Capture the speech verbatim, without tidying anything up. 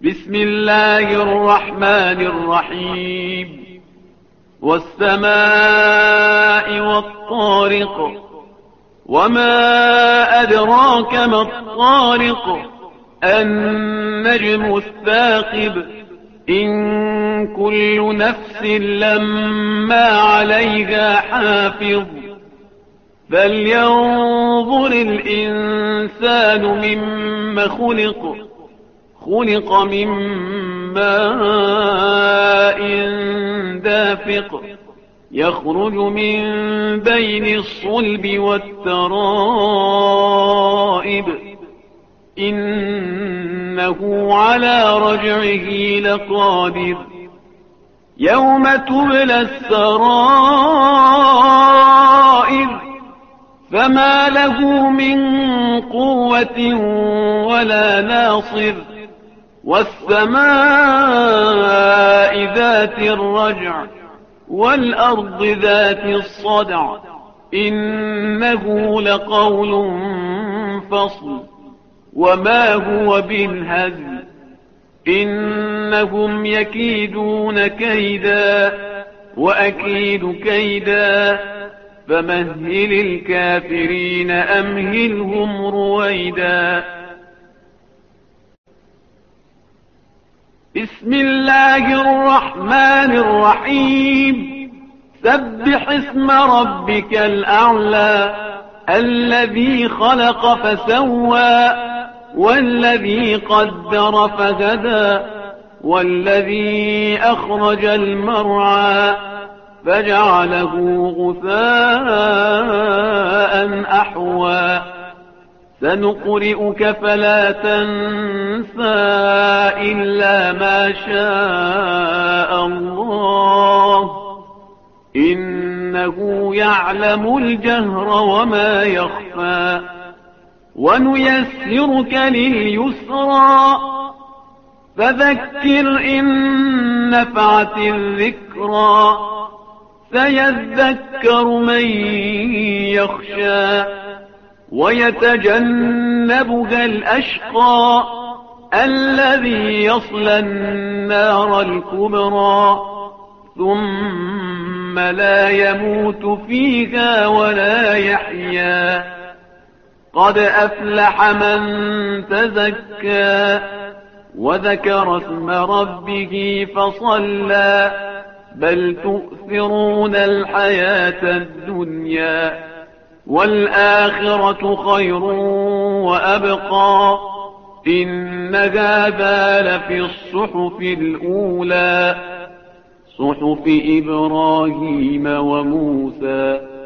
بسم الله الرحمن الرحيم والسماء والطارق وما أدراك ما الطارق النجم الثاقب إن كل نفس لما عليها حافظ فلينظر الإنسان مما خلق خلق من ماء دافق يخرج من بين الصلب والترائب إنه على رجعه لقادر يوم تبلى السرائر فما له من قوة ولا ناصر والسماء ذات الرجع والأرض ذات الصدع إنه لقول فصل وما هو بالهزل إنهم يكيدون كيدا وأكيد كيدا فمهل الكافرين أمهلهم رويدا بسم الله الرحمن الرحيم سبح اسم ربك الأعلى الذي خلق فسوى والذي قدر فهدى والذي أخرج المرعى فجعله غثاء أحوى سنقرئك فلا تنسى إلا ما شاء الله إنه يعلم الجهر وما يخفى ونيسرك لليسرى فذكر إن نفعت الذكرى سيذكر من يخشى ويتجنبها الأشقى الذي يصلى النار الكبرى ثم لا يموت فيها ولا يحيا قد أفلح من تزكى وذكر اسم ربه فصلى بل تؤثرون الحياة الدنيا والآخرة خير وأبقى إن هذا لفي الصحف الأولى صحف إبراهيم وموسى